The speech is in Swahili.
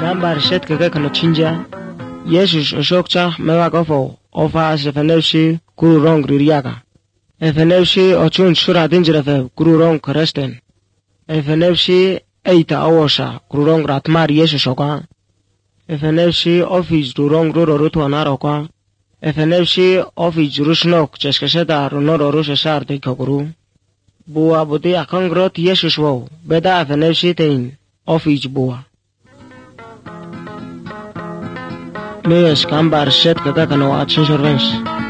Gambar shet kaka kana chinja. Yesus oshokcha mewa gofo ofa sefenevshi guru rong ririaga. Efenevshi ochun shura dinjrefe guru rong kresten. Efenevshi eita awosha guru rong ratmar Yesus oka. Efenevshi office rurong rutu anaroka. Efenevshi office rushnok cheskesheda runoro rusheshar dekoguru. Bua budi akangrot Yesus wo. Beda efenevshi tein office bua. Mees gambar shet kaka kana wachin shorvens.